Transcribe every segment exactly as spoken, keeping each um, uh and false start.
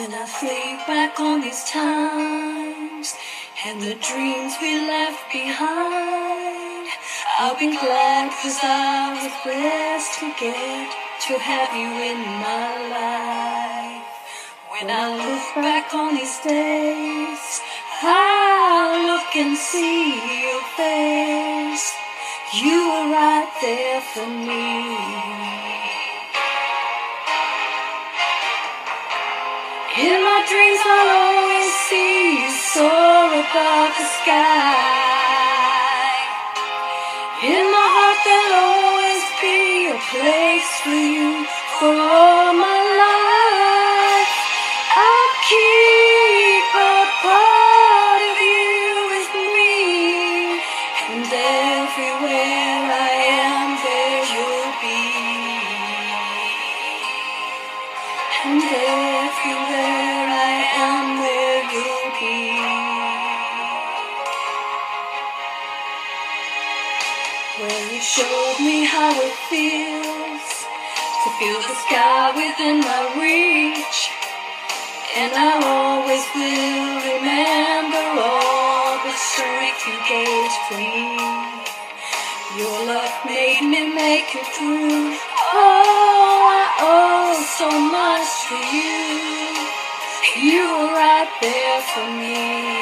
When I think back on these times and the dreams we left behind, I'll be glad 'cause I was blessed to get to have you in my life. When I look back on these days, I look and see your face. You were right there for me. In my dreams I'll always see you soar above the sky. In my heart there'll always be a place for you for all my life. I'll keep a part of you with me, and everywhere I am there you'll be, and everywhere I am there you'll be. Well, you showed me how it feels to feel the sky within my reach, and I always will remember all the strength you gave to me. Your love made me make it through. Oh, I owe so much to you. You were right there for me.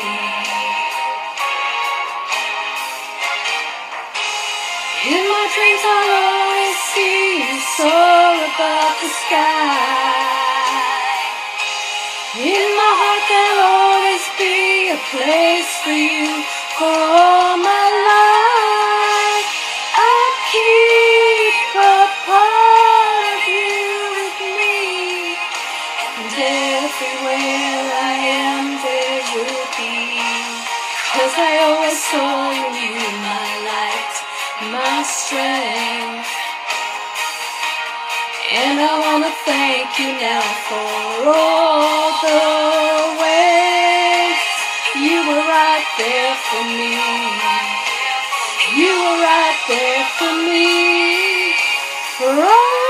In my dreams I'll always see you soar above the sky. In my heart there'll always be a place for you for all my life. I'll keep a part of you with me, and everywhere I am there you'll be. 'Cause I always saw in you my light, my strength. And I wanna thank you now for all the ways you were right there for me. You were right there for me. For all